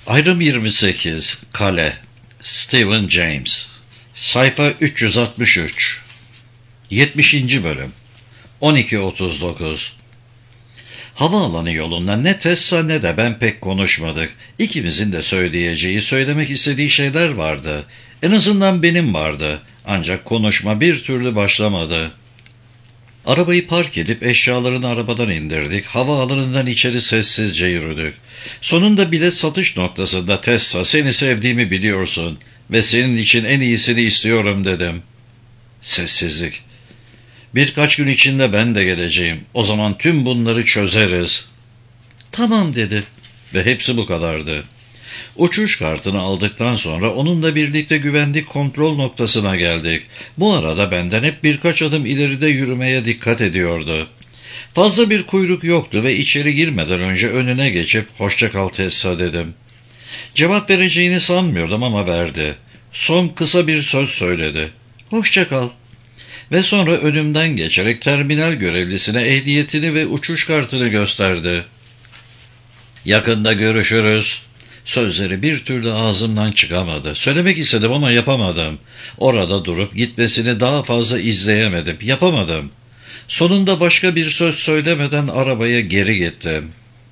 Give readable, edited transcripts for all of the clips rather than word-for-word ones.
Ayrım 28 Kale Stephen James Sayfa 363 70. Bölüm 12.39 Havaalanı yolunda ne Tessa ne de ben pek konuşmadık. İkimizin de söyleyeceği, söylemek istediği şeyler vardı. En azından benim vardı. Ancak konuşma bir türlü başlamadı. Arabayı park edip eşyalarını arabadan indirdik. Havaalanından içeri sessizce yürüdük. Sonunda bilet satış noktasında Tessa, seni sevdiğimi biliyorsun ve senin için en iyisini istiyorum dedim. Sessizlik. Birkaç gün içinde ben de geleceğim. O zaman tüm bunları çözeriz. Tamam dedi ve hepsi bu kadardı. Uçuş kartını aldıktan sonra onunla birlikte güvenlik kontrol noktasına geldik. Bu arada benden hep birkaç adım ileride yürümeye dikkat ediyordu. Fazla bir kuyruk yoktu ve içeri girmeden önce önüne geçip "Hoşça kal Tessa" dedim. Cevap vereceğini sanmıyordum ama verdi. Son kısa bir söz söyledi. "Hoşça kal." Ve sonra önümden geçerek terminal görevlisine ehliyetini ve uçuş kartını gösterdi. "Yakında görüşürüz." Sözleri bir türlü ağzımdan çıkamadı. Söylemek istedim ama yapamadım. Orada durup gitmesini daha fazla izleyemedim. Yapamadım. Sonunda başka bir söz söylemeden arabaya geri gittim.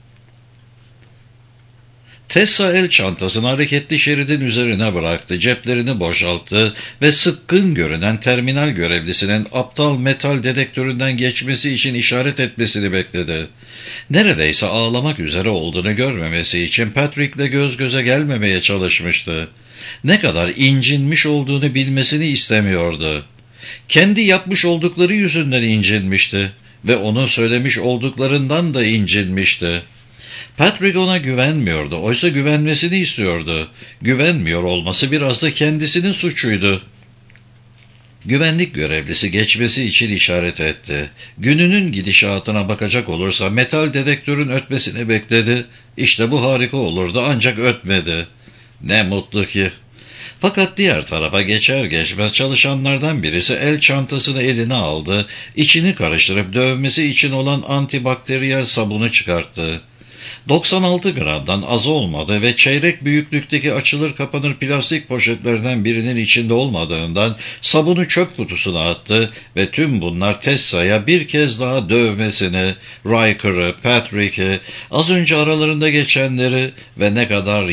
Tessa el çantasını hareketli şeridin üzerine bıraktı, ceplerini boşalttı ve sıkkın görünen terminal görevlisinin aptal metal dedektöründen geçmesi için işaret etmesini bekledi. Neredeyse ağlamak üzere olduğunu görmemesi için Patrick'le göz göze gelmemeye çalışmıştı. Ne kadar incinmiş olduğunu bilmesini istemiyordu. Kendi yapmış oldukları yüzünden incinmişti ve onun söylemiş olduklarından da incinmişti. Patrick ona güvenmiyordu. Oysa güvenmesini istiyordu. Güvenmiyor olması biraz da kendisinin suçuydu. Güvenlik görevlisi geçmesi için işaret etti. Gününün gidişatına bakacak olursa metal dedektörün ötmesini bekledi. İşte bu harika olurdu ancak ötmedi. Ne mutlu ki. Fakat diğer tarafa geçer geçmez çalışanlardan birisi el çantasını eline aldı. İçini karıştırıp dövmesi için olan antibakteriyel sabunu çıkarttı. 96 gramdan az olmadı ve çeyrek büyüklükteki açılır kapanır plastik poşetlerden birinin içinde olmadığından sabunu çöp kutusuna attı ve tüm bunlar Tessa'ya bir kez daha dövmesini, Riker'ı, Patrick'i, az önce aralarında geçenleri ve ne kadar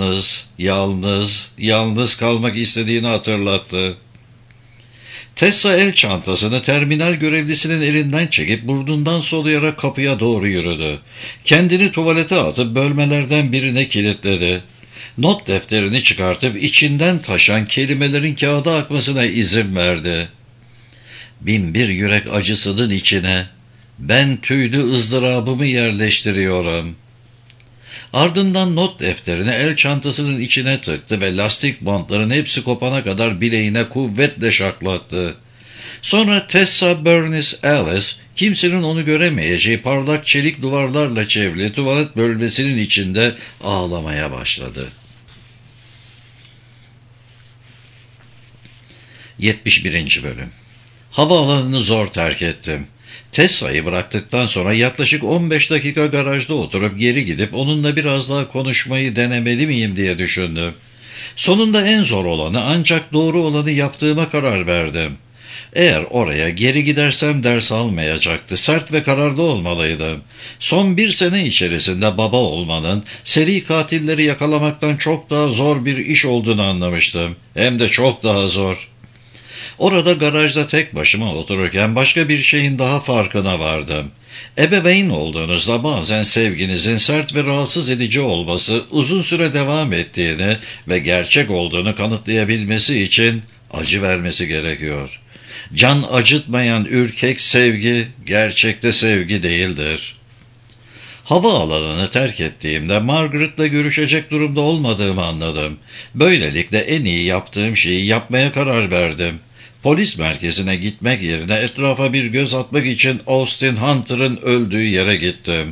yalnız kalmak istediğini hatırlattı. Tessa el çantasını terminal görevlisinin elinden çekip burnundan soluyarak kapıya doğru yürüdü. Kendini tuvalete atıp bölmelerden birine kilitledi. Not defterini çıkartıp içinden taşan kelimelerin kağıda akmasına izin verdi. "Binbir yürek acısının içine ben tüylü ızdırabımı yerleştiriyorum." Ardından not defterini el çantasının içine tıktı ve lastik bantların hepsi kopana kadar bileğine kuvvetle şaklattı. Sonra Tessa Bernice Alice, kimsenin onu göremeyeceği parlak çelik duvarlarla çevrili tuvalet bölmesinin içinde ağlamaya başladı. 71. Bölüm Havaalanını zor terk ettim. Tessa'yı bıraktıktan sonra yaklaşık 15 dakika garajda oturup geri gidip onunla biraz daha konuşmayı denemeli miyim diye düşündüm. Sonunda en zor olanı ancak doğru olanı yaptığıma karar verdim. Eğer oraya geri gidersem ders almayacaktı. Sert ve kararlı olmalıydım. Son 1 sene içerisinde baba olmanın seri katilleri yakalamaktan çok daha zor bir iş olduğunu anlamıştım. Hem de çok daha zor. Orada garajda tek başıma otururken başka bir şeyin daha farkına vardım. Ebeveyn olduğunuzda bazen sevginizin sert ve rahatsız edici olması uzun süre devam ettiğini ve gerçek olduğunu kanıtlayabilmesi için acı vermesi gerekiyor. Can acıtmayan ürkek sevgi gerçekte sevgi değildir. Havaalanını terk ettiğimde Margaret'la görüşecek durumda olmadığımı anladım. Böylelikle en iyi yaptığım şeyi yapmaya karar verdim. Polis merkezine gitmek yerine etrafa bir göz atmak için Austin Hunter'ın öldüğü yere gittim.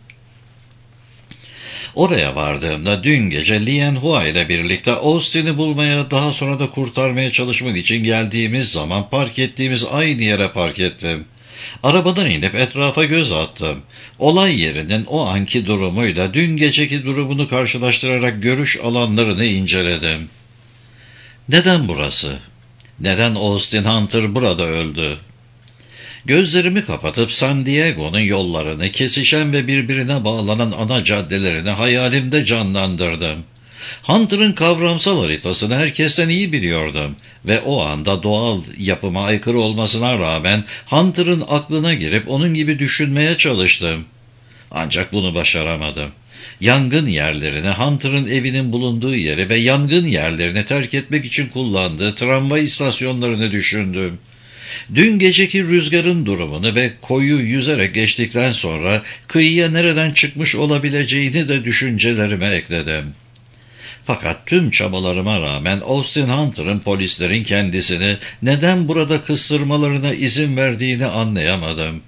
Oraya vardığımda dün gece Lian Hua ile birlikte Austin'i bulmaya, daha sonra da kurtarmaya çalışmak için geldiğimiz zaman park ettiğimiz aynı yere park ettim. Arabadan inip etrafa göz attım. Olay yerinin o anki durumuyla dün geceki durumunu karşılaştırarak görüş alanlarını inceledim. Neden burası? Neden Austin Hunter burada öldü? Gözlerimi kapatıp San Diego'nun yollarını, kesişen ve birbirine bağlanan ana caddelerini hayalimde canlandırdım. Hunter'ın kavramsal haritasını herkesten iyi biliyordum ve o anda doğal yapıma aykırı olmasına rağmen Hunter'ın aklına girip onun gibi düşünmeye çalıştım. Ancak bunu başaramadım. Yangın yerlerini, Hunter'ın evinin bulunduğu yeri ve yangın yerlerini terk etmek için kullandığı tramvay istasyonlarını düşündüm. Dün geceki rüzgarın durumunu ve koyu yüzerek geçtikten sonra kıyıya nereden çıkmış olabileceğini de düşüncelerime ekledim. Fakat tüm çabalarıma rağmen Austin Hunter'ın polislerin kendisini neden burada kıstırmalarına izin verdiğini anlayamadım.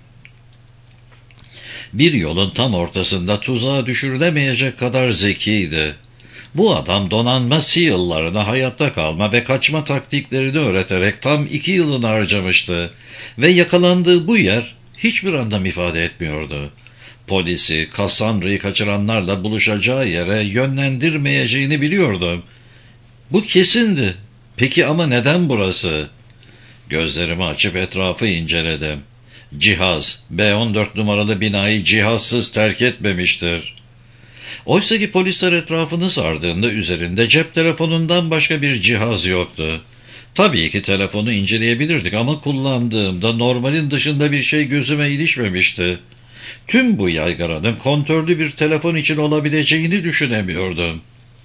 Bir yolun tam ortasında tuzağa düşürülemeyecek kadar zekiydi. Bu adam donanma SEAL'larına hayatta kalma ve kaçma taktiklerini öğreterek tam 2 yılını harcamıştı ve yakalandığı bu yer hiçbir anlam ifade etmiyordu. Polisi, Cassandra'yı kaçıranlarla buluşacağı yere yönlendirmeyeceğini biliyordum. Bu kesindi. Peki ama neden burası? Gözlerimi açıp etrafı inceledim. Cihaz, B14 numaralı binayı cihazsız terk etmemiştir. Oysa ki polisler etrafını sardığında üzerinde cep telefonundan başka bir cihaz yoktu. Tabii ki telefonu inceleyebilirdik ama kullandığımda normalin dışında bir şey gözüme ilişmemişti. Tüm bu yaygaranın kontörlü bir telefon için olabileceğini düşünemiyordum.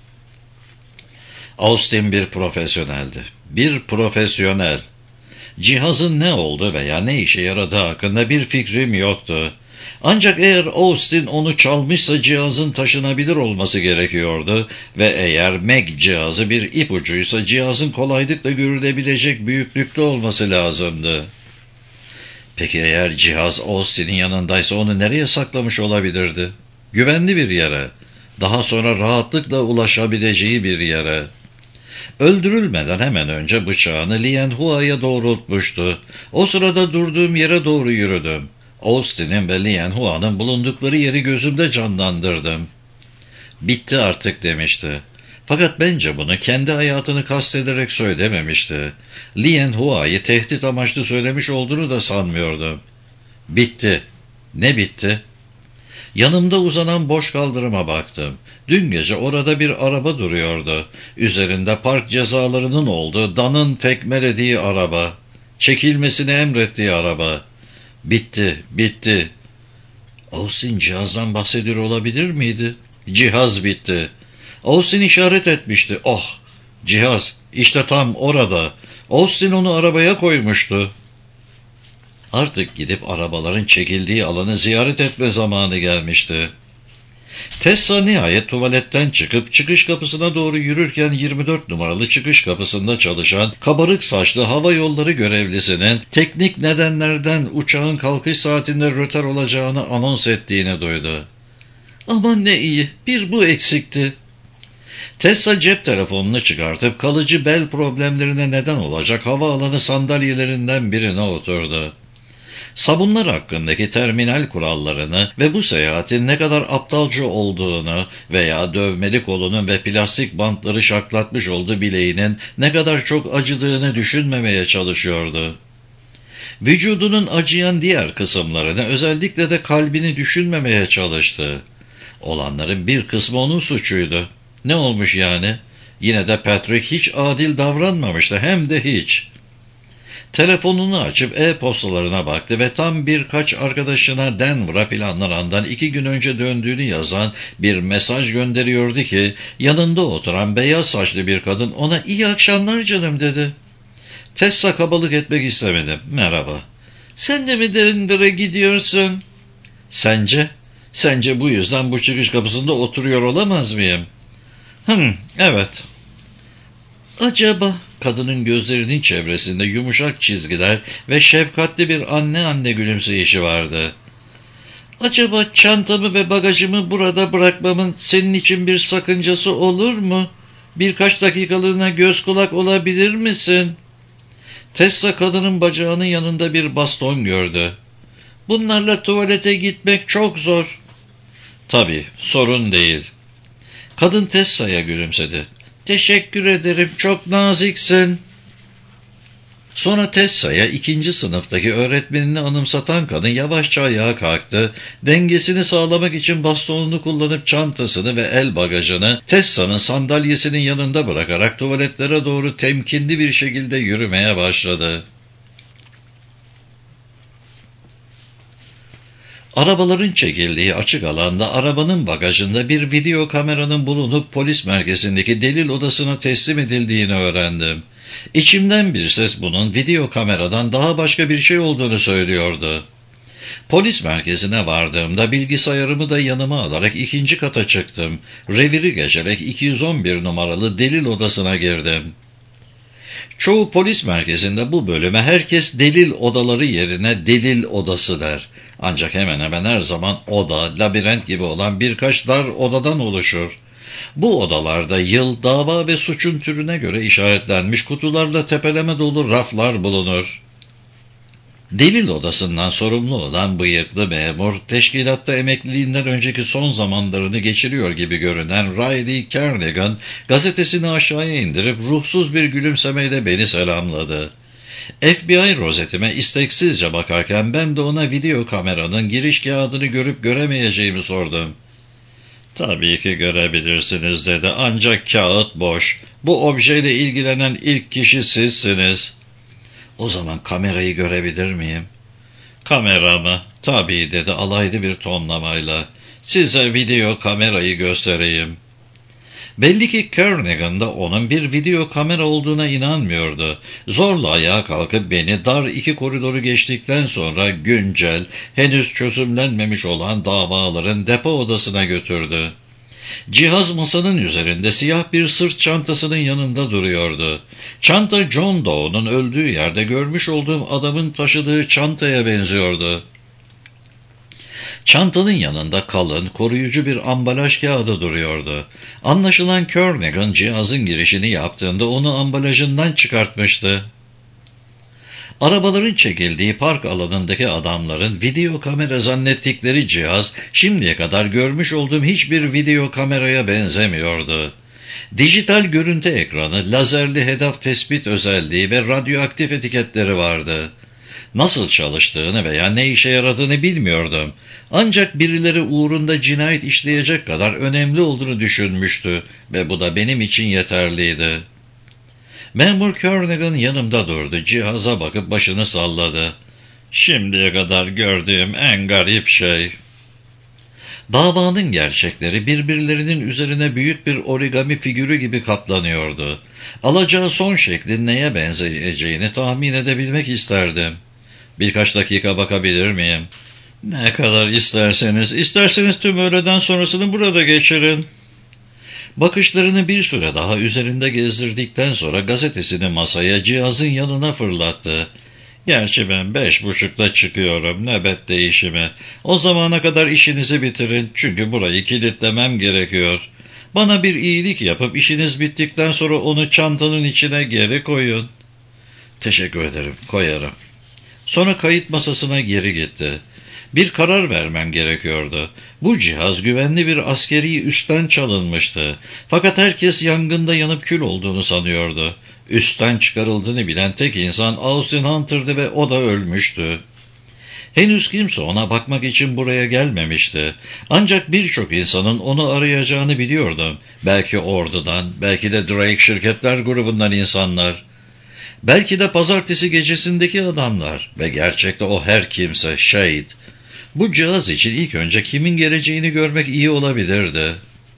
Austin bir profesyoneldi. Bir profesyonel. Cihazın ne olduğu veya ne işe yaradığı hakkında bir fikrim yoktu. Ancak eğer Austin onu çalmışsa cihazın taşınabilir olması gerekiyordu ve eğer Meg cihazı bir ipucuysa cihazın kolaylıkla görülebilecek büyüklükte olması lazımdı. Peki eğer cihaz Austin'in yanındaysa onu nereye saklamış olabilirdi? Güvenli bir yere, daha sonra rahatlıkla ulaşabileceği bir yere. Öldürülmeden hemen önce bıçağını Lien Hua'ya doğrultmuştu. O sırada durduğum yere doğru yürüdüm. Austin'in ve Lien Hua'nın bulundukları yeri gözümde canlandırdım. Bitti artık demişti. Fakat bence bunu kendi hayatını kastederek söylememişti. Lien Hua'yı tehdit amaçlı söylemiş olduğunu da sanmıyordum. Bitti. Ne bitti? Yanımda uzanan boş kaldırıma baktım. Dün gece orada bir araba duruyordu. Üzerinde park cezalarının olduğu, Dan'ın tekmelediği araba. Çekilmesini emrettiği araba. Bitti, bitti. Austin cihazdan bahsediyor olabilir miydi? Cihaz bitti. Austin işaret etmişti. Oh, cihaz işte tam orada. Austin onu arabaya koymuştu. Artık gidip arabaların çekildiği alanı ziyaret etme zamanı gelmişti. Tessa nihayet tuvaletten çıkıp çıkış kapısına doğru yürürken 24 numaralı çıkış kapısında çalışan kabarık saçlı hava yolları görevlisinin teknik nedenlerden uçağın kalkış saatinde rötar olacağını anons ettiğini duydu. Aman ne iyi, bir bu eksikti. Tessa cep telefonunu çıkartıp kalıcı bel problemlerine neden olacak havaalanı sandalyelerinden birine oturdu. Sabunlar hakkındaki terminal kurallarını ve bu seyahatin ne kadar aptalca olduğunu veya dövmeli kolunun ve plastik bantları şaklatmış olduğu bileğinin ne kadar çok acıdığını düşünmemeye çalışıyordu. Vücudunun acıyan diğer kısımlarını, özellikle de kalbini düşünmemeye çalıştı. Olanların bir kısmı onun suçuydu. Ne olmuş yani? Yine de Patrick hiç adil davranmamıştı, hem de hiç. Telefonunu açıp e-postalarına baktı ve tam birkaç arkadaşına Denver'a planlanandan 2 gün önce döndüğünü yazan bir mesaj gönderiyordu ki yanında oturan beyaz saçlı bir kadın ona "İyi akşamlar canım" dedi. Tessa kabalık etmek istemedi. Merhaba. Sen de mi Denver'a gidiyorsun? Sence? Sence bu yüzden bu çıkış kapısında oturuyor olamaz mıyım? Evet. Acaba? Kadının gözlerinin çevresinde yumuşak çizgiler ve şefkatli bir anne gülümseyişi vardı. Acaba çantamı ve bagajımı burada bırakmamın senin için bir sakıncası olur mu? Birkaç dakikalığına göz kulak olabilir misin? Tessa kadının bacağının yanında bir baston gördü. Bunlarla tuvalete gitmek çok zor. Tabii, sorun değil. Kadın Tessa'ya gülümsedi. Teşekkür ederim, çok naziksin. Sonra Tessa'ya 2. sınıftaki öğretmenini anımsatan kadın yavaşça ayağa kalktı. Dengesini sağlamak için bastonunu kullanıp çantasını ve el bagajını Tessa'nın sandalyesinin yanında bırakarak tuvaletlere doğru temkinli bir şekilde yürümeye başladı. Arabaların çekildiği açık alanda arabanın bagajında bir video kameranın bulunup polis merkezindeki delil odasına teslim edildiğini öğrendim. İçimden bir ses bunun video kameradan daha başka bir şey olduğunu söylüyordu. Polis merkezine vardığımda bilgisayarımı da yanıma alarak 2. kata çıktım. Reviri geçerek 211 numaralı delil odasına girdim. Çoğu polis merkezinde bu bölüme herkes delil odaları yerine delil odası der. Ancak hemen hemen her zaman oda, labirent gibi olan birkaç dar odadan oluşur. Bu odalarda yıl, dava ve suçun türüne göre işaretlenmiş kutularla tepeleme dolu raflar bulunur. Delil odasından sorumlu olan bıyıklı memur, teşkilatta emekliliğinden önceki son zamanlarını geçiriyor gibi görünen Riley Kernigan, gazetesini aşağıya indirip ruhsuz bir gülümsemeyle beni selamladı. FBI rozetime isteksizce bakarken ben de ona video kameranın giriş kağıdını görüp göremeyeceğimi sordum. Tabii ki görebilirsiniz dedi, ancak kağıt boş. Bu objeyle ilgilenen ilk kişi sizsiniz. O zaman kamerayı görebilir miyim? Kamera mı? Tabii dedi alaylı bir tonlamayla. Size video kamerayı göstereyim. Belli ki Kernigan da onun bir video kamera olduğuna inanmıyordu. Zorla ayağa kalkıp beni dar 2 koridoru geçtikten sonra güncel, henüz çözümlenmemiş olan davaların depo odasına götürdü. Cihaz masanın üzerinde siyah bir sırt çantasının yanında duruyordu. Çanta John Doe'nun öldüğü yerde görmüş olduğum adamın taşıdığı çantaya benziyordu. Çantanın yanında kalın, koruyucu bir ambalaj kağıdı duruyordu. Anlaşılan Kernigan cihazın girişini yaptığında onu ambalajından çıkartmıştı. Arabaların çekildiği park alanındaki adamların video kamera zannettikleri cihaz, şimdiye kadar görmüş olduğum hiçbir video kameraya benzemiyordu. Dijital görüntü ekranı, lazerli hedef tespit özelliği ve radyoaktif etiketleri vardı. Nasıl çalıştığını veya ne işe yaradığını bilmiyordum. Ancak birileri uğrunda cinayet işleyecek kadar önemli olduğunu düşünmüştü ve bu da benim için yeterliydi. Memur Kernigan yanımda durdu, cihaza bakıp başını salladı. Şimdiye kadar gördüğüm en garip şey. Davanın gerçekleri birbirlerinin üzerine büyük bir origami figürü gibi katlanıyordu. Alacağı son şeklin neye benzeyeceğini tahmin edebilmek isterdim. Birkaç dakika bakabilir miyim? Ne kadar isterseniz. İsterseniz tüm öğleden sonrasını burada geçirin. Bakışlarını bir süre daha üzerinde gezdirdikten sonra gazetesini masaya, cihazın yanına fırlattı. Gerçi ben 5.30'da çıkıyorum nöbet değişimi. O zamana kadar işinizi bitirin çünkü burayı kilitlemem gerekiyor. Bana bir iyilik yapıp işiniz bittikten sonra onu çantanın içine geri koyun. Teşekkür ederim, koyarım. Sonra kayıt masasına geri gitti. Bir karar vermem gerekiyordu. Bu cihaz güvenli bir askeri üstten çalınmıştı. Fakat herkes yangında yanıp kül olduğunu sanıyordu. Üstten çıkarıldığını bilen tek insan Austin Hunter'dı ve o da ölmüştü. Henüz kimse ona bakmak için buraya gelmemişti. Ancak birçok insanın onu arayacağını biliyordum. Belki ordudan, belki de Drake Şirketler grubundan insanlar. Belki de pazartesi gecesindeki adamlar ve gerçekte o her kimse Shade. Bu cihaz için ilk önce kimin geleceğini görmek iyi olabilirdi.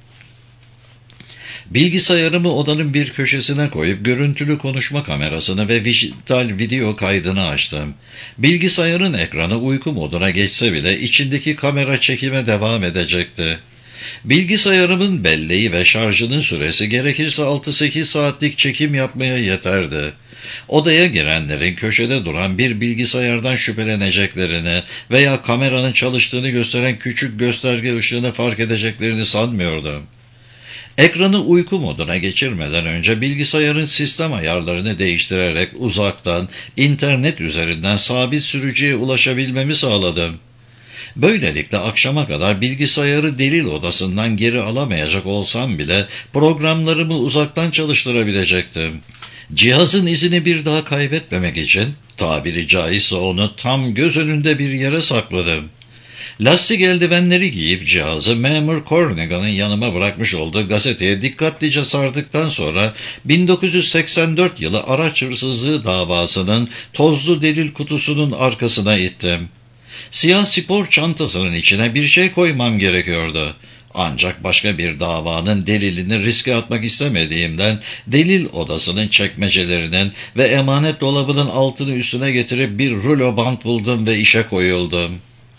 Bilgisayarımı odanın bir köşesine koyup görüntülü konuşma kamerasını ve dijital video kaydını açtım. Bilgisayarın ekranı uyku moduna geçse bile içindeki kamera çekime devam edecekti. Bilgisayarımın belleği ve şarjının süresi gerekirse 6-8 saatlik çekim yapmaya yeterdi. Odaya girenlerin köşede duran bir bilgisayardan şüpheleneceklerini veya kameranın çalıştığını gösteren küçük gösterge ışığını fark edeceklerini sanmıyordum. Ekranı uyku moduna geçirmeden önce bilgisayarın sistem ayarlarını değiştirerek uzaktan, internet üzerinden sabit sürücüye ulaşabilmemi sağladım. Böylelikle akşama kadar bilgisayarı delil odasından geri alamayacak olsam bile programlarımı uzaktan çalıştırabilecektim. Cihazın izini bir daha kaybetmemek için tabiri caizse onu tam göz önünde bir yere sakladım. Lastik eldivenleri giyip cihazı Memur Cornigan'ın yanıma bırakmış olduğu gazeteye dikkatlice sardıktan sonra 1984 yılı araç hırsızlığı davasının tozlu delil kutusunun arkasına ittim. Siyah spor çantasının içine bir şey koymam gerekiyordu. Ancak başka bir davanın delilini riske atmak istemediğimden delil odasının çekmecelerinin ve emanet dolabının altını üstüne getirip bir rulo bant buldum ve işe koyuldum.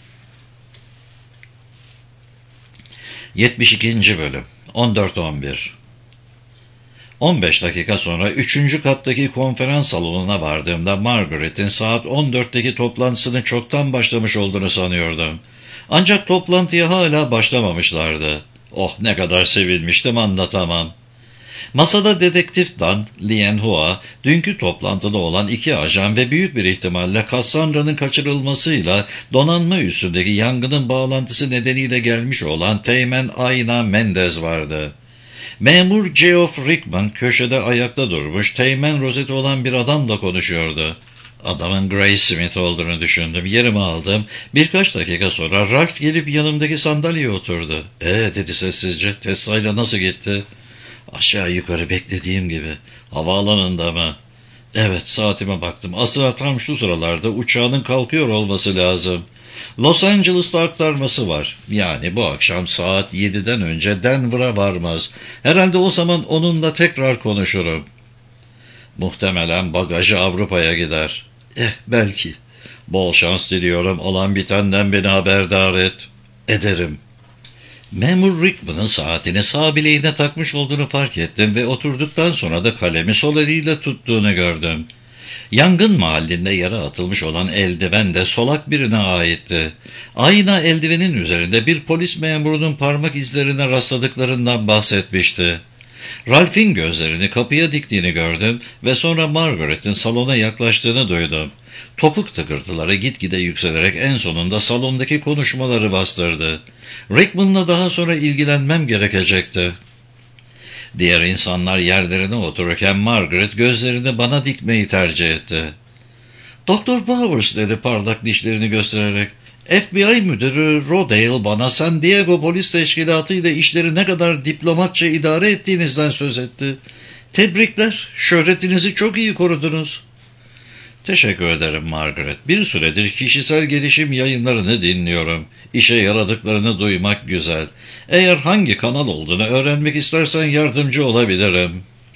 72. Bölüm 14-11 15 dakika sonra 3. kattaki konferans salonuna vardığımda Margaret'in saat 14'teki toplantısının çoktan başlamış olduğunu sanıyordum. Ancak toplantıya hala başlamamışlardı. Oh, ne kadar sevinmiştim, anlatamam. Masada dedektif Dan, Lien Hoa, dünkü toplantıda olan 2 ajan ve büyük bir ihtimalle Cassandra'nın kaçırılmasıyla donanma üstündeki yangının bağlantısı nedeniyle gelmiş olan Teğmen Ayna Mendez vardı. Memur Geoff Rickman köşede ayakta durmuş, Teğmen rozeti olan bir adamla konuşuyordu. Adamın Gray Smith olduğunu düşündüm. Yerimi aldım. Birkaç dakika sonra Ralph gelip yanımdaki sandalyeye oturdu. Dedi sessizce. Tesla'yla nasıl gitti? Aşağı yukarı beklediğim gibi. Havaalanında mı? Evet, saatime baktım. Aslında tam şu sıralarda uçağının kalkıyor olması lazım. Los Angeles'ta aktarması var. Yani bu akşam saat 7'den önce Denver'a varmaz. Herhalde o zaman onunla tekrar konuşurum. Muhtemelen bagajı Avrupa'ya gider. Belki. Bol şans diliyorum. Olan bitenden beni haberdar et. Ederim. Memur Rickman'ın saatini sağ bileğine takmış olduğunu fark ettim ve oturduktan sonra da kalemi sol eliyle tuttuğunu gördüm. Yangın mahallinde yere atılmış olan eldiven de solak birine aitti. Ayna eldivenin üzerinde bir polis memurunun parmak izlerine rastladıklarından bahsetmişti. Ralph'in gözlerini kapıya diktiğini gördüm ve sonra Margaret'in salona yaklaştığını duydum. Topuk tıkırtıları gitgide yükselerek en sonunda salondaki konuşmaları bastırdı. Rickman'la daha sonra ilgilenmem gerekecekti. Diğer insanlar yerlerine otururken Margaret gözlerini bana dikmeyi tercih etti. "Doktor Bowers," dedi parlak dişlerini göstererek. "FBI müdürü Rodale bana San Diego Polis Teşkilatı ile işleri ne kadar diplomatça idare ettiğinizden söz etti. Tebrikler, şöhretinizi çok iyi korudunuz." "Teşekkür ederim Margaret. Bir süredir kişisel gelişim yayınlarını dinliyorum. İşe yaradıklarını duymak güzel. Eğer hangi kanal olduğunu öğrenmek istersen yardımcı olabilirim."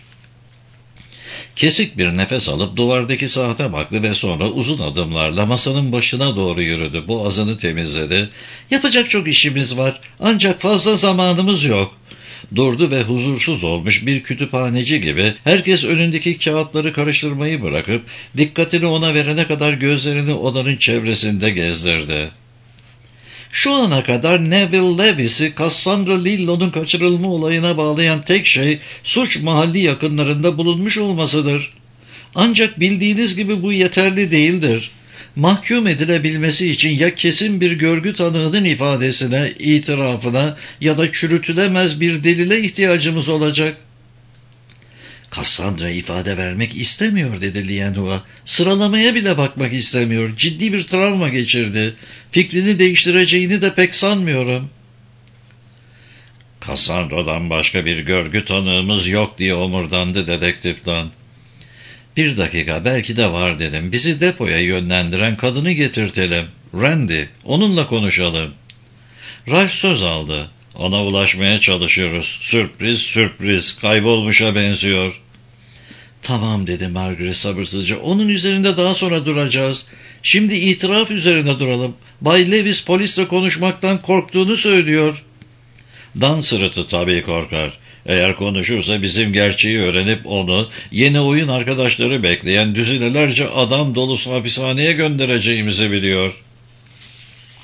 Kesik bir nefes alıp duvardaki saate baktı ve sonra uzun adımlarla masanın başına doğru yürüdü. Boğazını temizledi. "Yapacak çok işimiz var, ancak fazla zamanımız yok." Durdu ve huzursuz olmuş bir kütüphaneci gibi herkes önündeki kağıtları karıştırmayı bırakıp dikkatini ona verene kadar gözlerini odanın çevresinde gezdirdi. "Şu ana kadar Neville Lewis'i Cassandra Lillo'nun kaçırılma olayına bağlayan tek şey suç mahalli yakınlarında bulunmuş olmasıdır. Ancak bildiğiniz gibi bu yeterli değildir. Mahkum edilebilmesi için ya kesin bir görgü tanığının ifadesine, itirafına ya da çürütülemez bir delile ihtiyacımız olacak." "Cassandra ifade vermek istemiyor," dedi Lien Hoa. "Sıralamaya bile bakmak istemiyor. Ciddi bir travma geçirdi. Fikrini değiştireceğini de pek sanmıyorum." "Cassandra'dan başka bir görgü tanığımız yok," diye omurdandı dedektiften. "Bir dakika, belki de var," dedim. "Bizi depoya yönlendiren kadını getirtelim. Randy, onunla konuşalım." Ralph söz aldı. "Ona ulaşmaya çalışıyoruz. Sürpriz sürpriz, kaybolmuşa benziyor." "Tamam," dedi Margaret sabırsızca. "Onun üzerinde daha sonra duracağız. Şimdi itiraf üzerine duralım. Bay Lewis polisle konuşmaktan korktuğunu söylüyor." Dan sırıtı tabii korkar. Eğer konuşursa bizim gerçeği öğrenip onu yeni oyun arkadaşları bekleyen düzinelerce adam dolusu hapishaneye göndereceğimizi biliyor.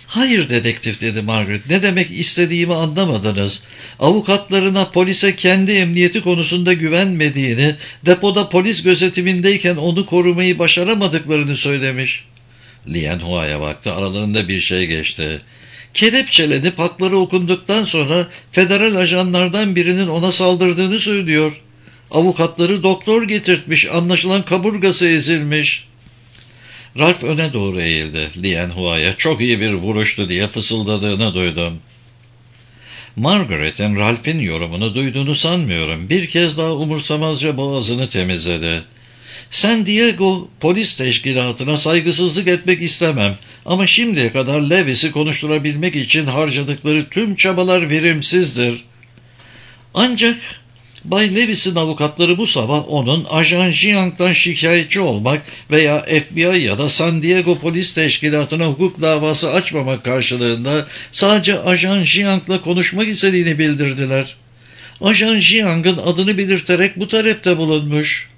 Hayır dedektif, dedi Margaret. Ne demek istediğimi anlamadınız. Avukatlarına polise kendi emniyeti konusunda güvenmediğini, depoda polis gözetimindeyken onu korumayı başaramadıklarını söylemiş. Lien Hua'ya baktı. Aralarında bir şey geçti. Kelepçelenip hakları okunduktan sonra federal ajanlardan birinin ona saldırdığını söylüyor. Avukatları doktor getirtmiş. Anlaşılan kaburgası ezilmiş. Ralph öne doğru eğildi. Lien Hua'ya çok iyi bir vuruştu diye fısıldadığını duydum. Margaret'in Ralph'in yorumunu duyduğunu sanmıyorum. Bir kez daha umursamazca boğazını temizledi. San Diego polis teşkilatına saygısızlık etmek istemem ama şimdiye kadar Lewis'i konuşturabilmek için harcadıkları tüm çabalar verimsizdir. Ancak Bay Lewis'in avukatları bu sabah onun Ajan Jiang'dan şikayetçi olmak veya FBI ya da San Diego polis teşkilatına hukuk davası açmamak karşılığında sadece Ajan Jiang'la konuşmak istediğini bildirdiler. Ajan Jiang'ın adını belirterek bu talepte bulunmuş.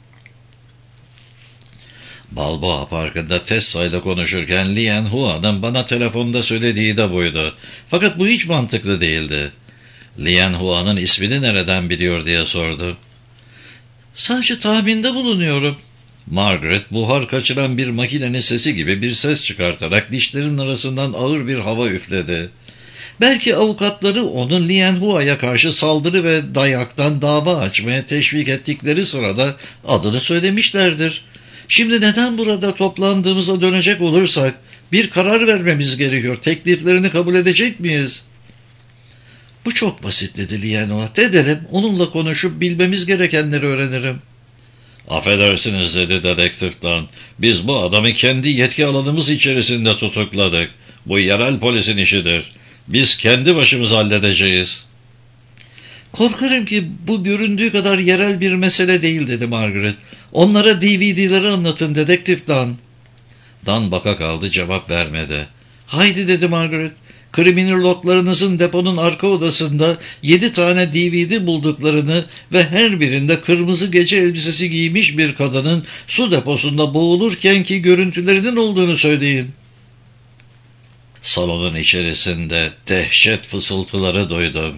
Balboa Parkı'nda Tessa ile konuşurken Lien Hua'nın bana telefonda söylediği de buydu. Fakat bu hiç mantıklı değildi. Lien Hua'nın ismini nereden biliyor diye sordu. Sadece tahminde bulunuyorum. Margaret buhar kaçıran bir makinenin sesi gibi bir ses çıkartarak dişlerinin arasından ağır bir hava üfledi. Belki avukatları onu Lien Hua'ya karşı saldırı ve dayaktan dava açmaya teşvik ettikleri sırada adını söylemişlerdir. Şimdi neden burada toplandığımıza dönecek olursak bir karar vermemiz gerekiyor. Tekliflerini kabul edecek miyiz? Bu çok basit, dedi Lien Hua. Edelim, onunla konuşup bilmemiz gerekenleri öğrenirim. Affedersiniz, dedi dedektif Dan. Biz bu adamı kendi yetki alanımız içerisinde tutukladık. Bu yerel polisin işidir. Biz kendi başımıza halledeceğiz. Korkarım ki bu göründüğü kadar yerel bir mesele değil, dedi Margaret. Onlara DVD'leri anlatın dedektif Dan. Dan baka kaldı, cevap vermedi. Haydi, dedi Margaret. Kriminologlarınızın deponun arka odasında 7 tane DVD bulduklarını ve her birinde kırmızı gece elbisesi giymiş bir kadının su deposunda boğulurkenki görüntülerinin olduğunu söyleyin. Salonun içerisinde dehşet fısıltıları duydum.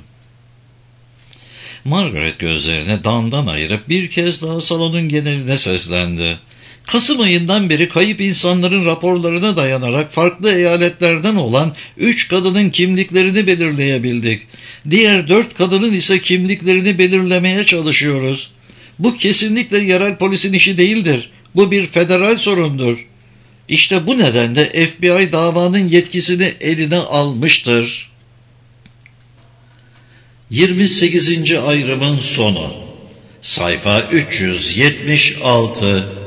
Margaret gözlerini Dan'dan ayırıp bir kez daha salonun geneline seslendi. Kasım ayından beri kayıp insanların raporlarına dayanarak farklı eyaletlerden olan 3 kadının kimliklerini belirleyebildik. Diğer 4 kadının ise kimliklerini belirlemeye çalışıyoruz. Bu kesinlikle yerel polisin işi değildir. Bu bir federal sorundur. İşte bu nedenle FBI davanın yetkisini eline almıştır. 28. ayrımın sonu. Sayfa 376.